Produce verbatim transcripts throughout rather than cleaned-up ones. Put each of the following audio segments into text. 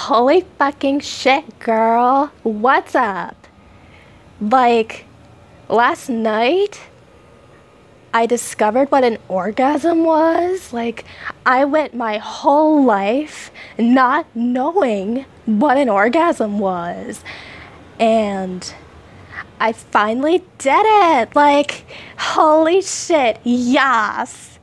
Holy fucking shit, girl. What's up? Like, last night, I discovered what an orgasm was. Like, I went my whole life not knowing what an orgasm was. And I finally did it. Like, holy shit, yes.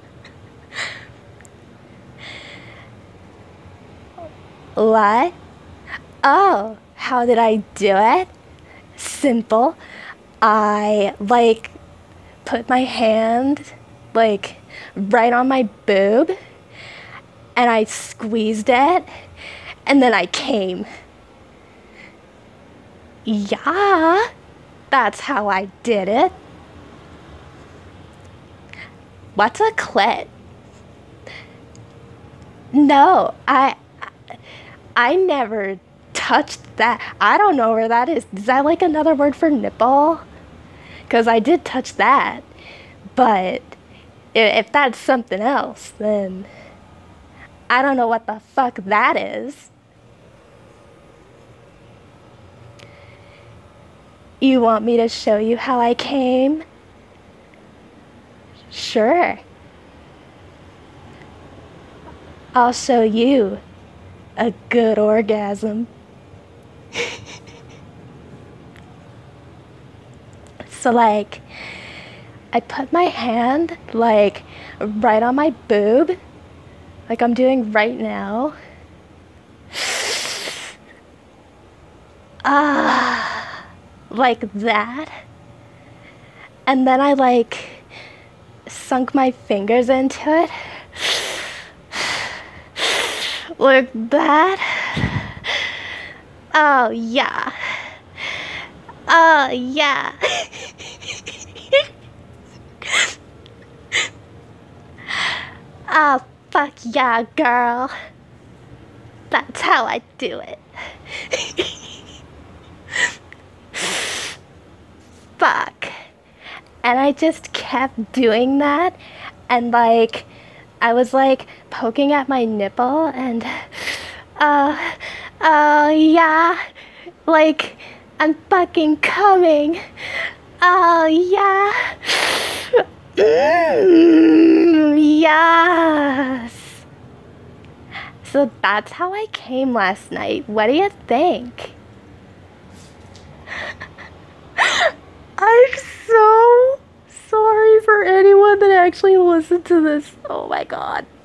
What? Oh, how did I do it? Simple. I, like, put my hand, like, right on my boob, and I squeezed it, and then I came. Yeah, that's how I did it. What's a clit? No, I, I never touched that. I don't know where that is. Is that like another word for nipple? Because I did touch that. But if that's something else, then I don't know what the fuck that is. You want me to show you how I came? Sure. I'll show you a good orgasm. So, like, I put my hand, like, right on my boob, like I'm doing right now. Ah, like that. And then I, like, sunk my fingers into it. Like that. Oh, yeah. Oh, yeah. Oh, fuck yeah, girl. That's how I do it. Fuck. And I just kept doing that, and, like, I was, like, poking at my nipple, and, uh, uh, yeah, like, I'm fucking coming. Oh, yeah. Mm, yes. So that's how I came last night. What do you think? I'm so sorry for anyone that actually listened to this. Oh my god.